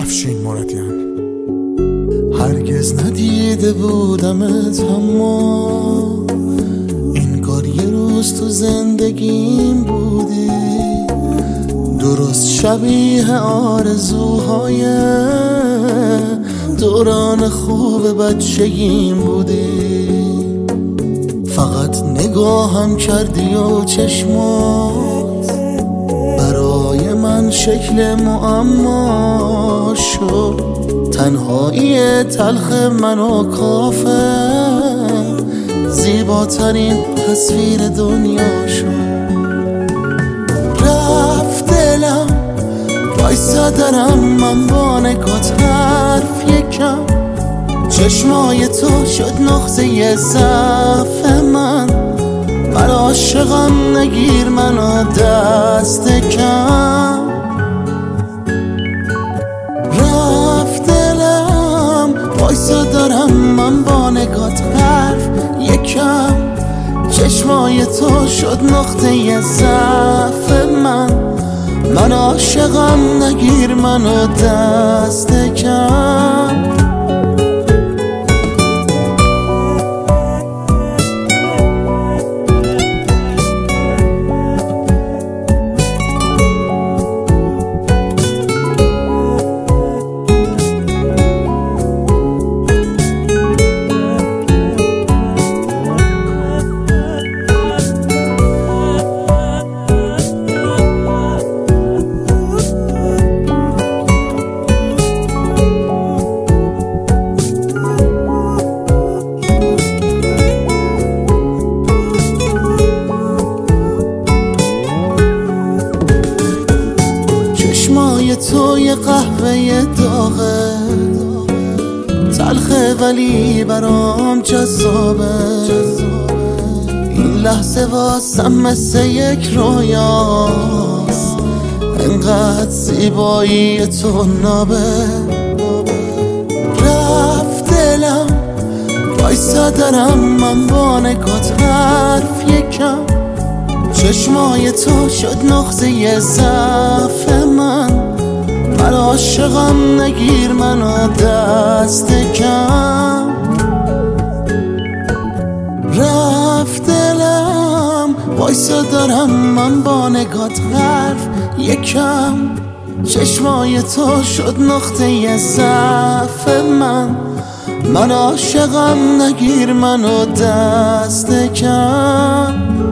افشین مرادیان. هرگز ندیده بودمت، اما این کار یه روز تو زندگیم بودی، درست شبیه آرزوهای دوران خوب بچگیم بودی. فقط نگاهم کردی و چشمات برای من شکل معما شد. تنهایی تلخ منو کافه زیباترین تصویر دنیا شد. رفت دلم وایسا درم، من با نگات حرف یکم. چشمای تو شد نقطه ضعف من عاشقم، نگیر منو دست کم. رفت دلم وایسا دارم، من با نگات حرف یکم. چشمای تو شد نقطه ضعف من عاشقم، نگیر منو دست کم. چشمای تو یه قهوه داغه، تلخه ولی برام جذابه. این لحظه واسم مثل یک رویاست، انقدر زیبایی تو نابه. رفت دلم وایسا درم، من با نگات حرف یکم. چشمای تو شد نقطه ضعف من عاشقم، نگیر منو دست کم. رفت دلم وایسا دارم، من با نگات حرف یکم. چشمای تو شد نقطه ضعف من عاشقم، نگیر منو دست کم.